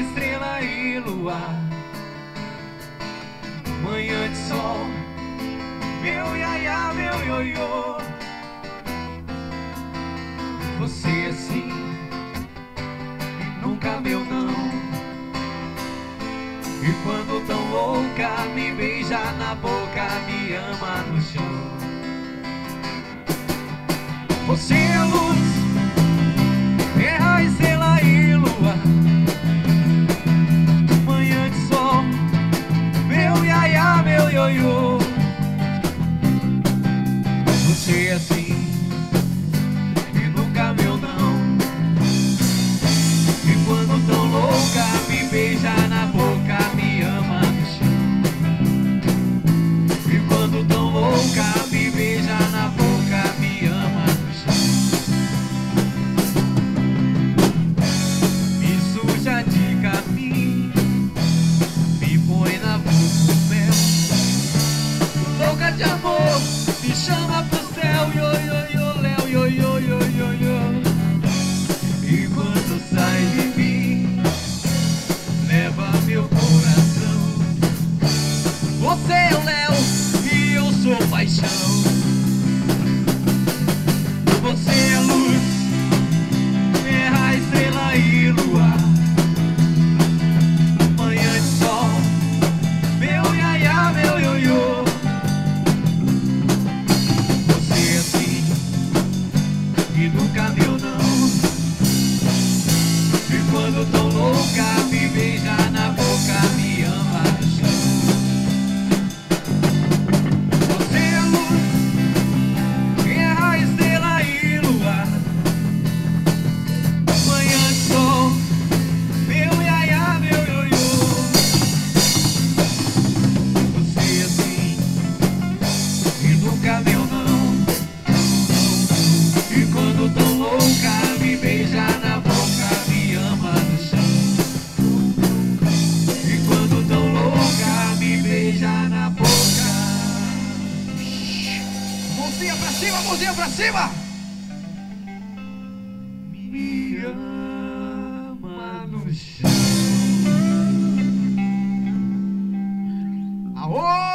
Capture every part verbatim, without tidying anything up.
estrela e luar, manhã de sol, meu iaiá, meu ioiô. Você assim e nunca meu não. E quando tão louca, me beija na boca, me ama no chão. Você é luz, terra, estrela e lua, manhã de sol, meu iaiá, meu ioiô. Você é assim e nunca meu não. E quando tão louca, me beija na boca, me ama no chão. E quando tão louca, me beija na boca, me ama no chão. Me suja de caminho, me põe na boca do mel. Louca de amor, me chama pro céu, yo, yo, yo, léu, yo, yo, yo, yo, yo. E quando sai de mim, leva meu coração. Você é o léu e eu sou paixão. Você é luz, terra, estrela e luar, manhã de sol, meu iaiá, meu ioiô. Você é assim e nunca meu não. E quando tão louca, me beija na boca, me ama no chão. Você é luz, terra, estrela e luar, manhã de sol, meu iaiá, meu ioiô. Você assim e nunca meu não. E quando tão louca, me beija na boca, me ama no chão. E quando tão louca, me beija na boca. Mãozinha pra cima, mãozinha pra cima. Me ama no chão. Aô!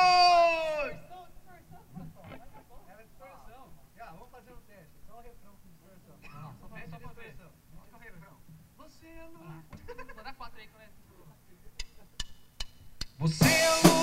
Vamos fazer um teste. Só o refrão com distorção. Não, só pra distorção. Só o refrão. Você é luz. Vou dar quatro aí que eu. Você é luz.